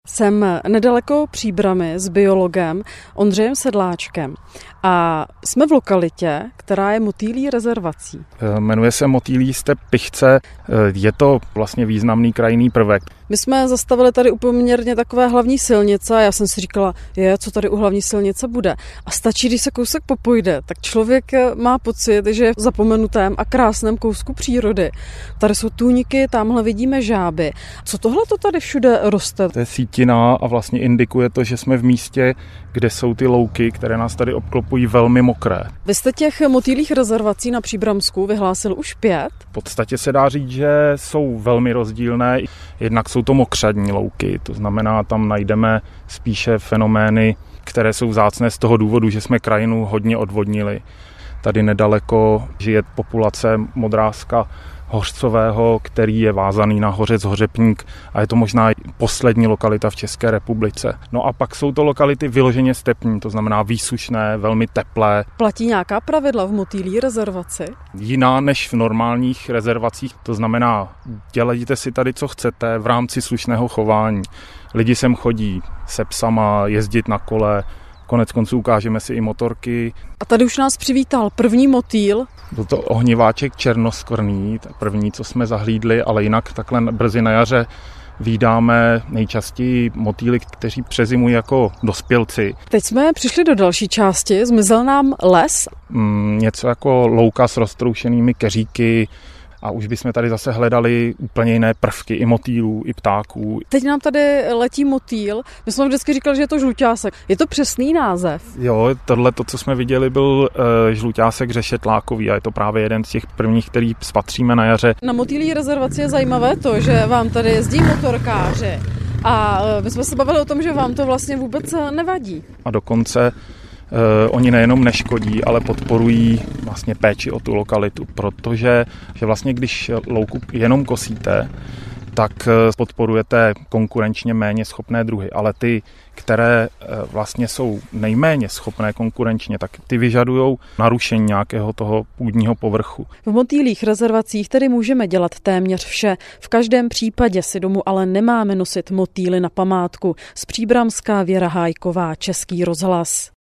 Jsem nedaleko Příbrami s biologem Ondřejem Sedláčkem a jsme v lokalitě, která je motýlí rezervací. Jmenuje se Motýlí step Pichce, je to vlastně významný krajinný prvek. My jsme zastavili tady u poměrně takové hlavní silnice a já jsem si říkala, co tady u hlavní silnice bude. A stačí, když se kousek popojde, tak člověk má pocit, že je v zapomenutém a krásném kousku přírody. Tady jsou tůňky, tamhle vidíme žáby. Co tohle to tady všude roste? To je sítina a vlastně indikuje to, že jsme v místě, kde jsou ty louky, které nás tady obklopují, velmi mokré. Vy jste těch motýlích rezervací na Příbramsku vyhlásil už 5? V podstatě se dá říct, že jsou velmi rozdílné. Jednak jsou to mokřadní louky, to znamená, tam najdeme spíše fenomény, které jsou vzácné z toho důvodu, že jsme krajinu hodně odvodnili. Tady nedaleko žije populace modrázka hořcového, který je vázaný na hořec Hořepník a je to možná poslední lokalita v České republice. No a pak jsou to lokality vyloženě stepní, to znamená výsušné, velmi teplé. Platí nějaká pravidla v motýlí rezervaci? Jiná než v normálních rezervacích, to znamená, dělejte si tady, co chcete v rámci slušného chování. Lidi sem chodí se psama, jezdit na kole, konec konců ukážeme si i motorky. A tady už nás přivítal první motýl. Byl to ohniváček černoskorný, první, co jsme zahlídli, ale jinak takhle brzy na jaře vídáme nejčastěji motýly, kteří přezimují jako dospělci. Teď jsme přišli do další části, zmizel nám les. Něco jako louka s roztroušenými keříky, a už bychom tady zase hledali úplně jiné prvky, i motýlů, i ptáků. Teď nám tady letí motýl. My jsme vždycky říkali, že je to žluťásek. Je to přesný název? Jo, tohle, co jsme viděli, byl žluťásek řešetlákový a je to právě jeden z těch prvních, který spatříme na jaře. Na motýlí rezervaci je zajímavé to, že vám tady jezdí motorkáři. A my jsme se bavili o tom, že vám to vlastně vůbec nevadí. A dokonce oni nejenom neškodí, ale podporují vlastně péči o tu lokalitu, protože že vlastně když louku jenom kosíte, tak podporujete konkurenčně méně schopné druhy, ale ty, které vlastně jsou nejméně schopné konkurenčně, tak ty vyžadujou narušení nějakého toho půdního povrchu. V motýlích rezervacích tedy můžeme dělat téměř vše. V každém případě si domů ale nemáme nosit motýly na památku. Z Příbramska Věra Hájková, Český rozhlas.